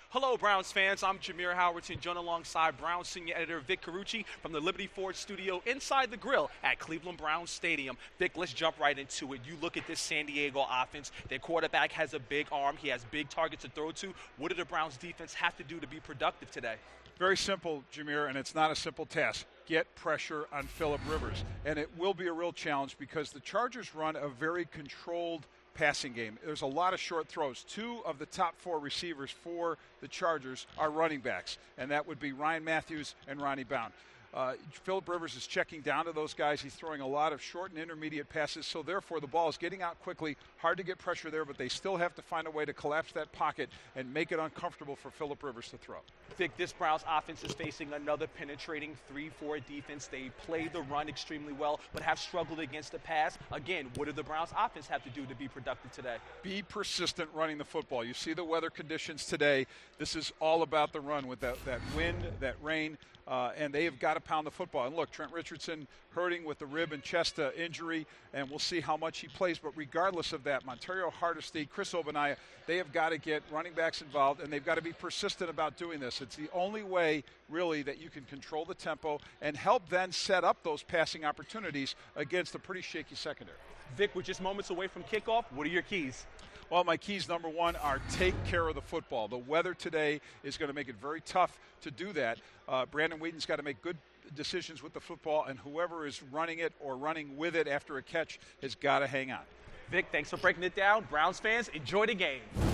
Hello, Browns fans. I'm Jameer Howerton, joined alongside Browns senior editor Vic Carucci from the Liberty Ford studio inside the grill at Cleveland Browns Stadium. Vic, let's jump right into it. You look at this San Diego offense. Their quarterback has a big arm. He has big targets to throw to. What do the Browns defense have to do to be productive today? Very simple, Jameer, and it's not a simple task. Get pressure on Phillip Rivers. And it will be a real challenge because the Chargers run a very controlled passing game. There's a lot of short throws. Two of the top four receivers for the Chargers are running backs, and that would be Ryan Matthews and Ronnie Brown. Phillip Rivers is checking down to those guys. He's throwing a lot of short and intermediate passes, so therefore the ball is getting out quickly. Hard to get pressure there, but they still have to find a way to collapse that pocket and make it uncomfortable for Phillip Rivers to throw. Vic, this Browns offense is facing another penetrating 3-4 defense. They play the run extremely well, but have struggled against the pass. Again, what do the Browns offense have to do to be productive today? Be persistent running the football. You see the weather conditions today. This is all about the run with that wind, that rain. And they have got to pound the football. And look, Trent Richardson hurting with the rib and chest injury, and we'll see how much he plays. But regardless of that, Montario Hardesty, Chris Obanaya, they have got to get running backs involved, and they've got to be persistent about doing this. It's the only way, really, that you can control the tempo and help then set up those passing opportunities against a pretty shaky secondary. Vic, we're just moments away from kickoff. What are your keys? Well, my keys, number one, are take care of the football. The weather today is going to make it very tough to do that. Brandon Whedon's got to make good decisions with the football, and whoever is running it or running with it after a catch has got to hang on. Vic, thanks for breaking it down. Browns fans, enjoy the game.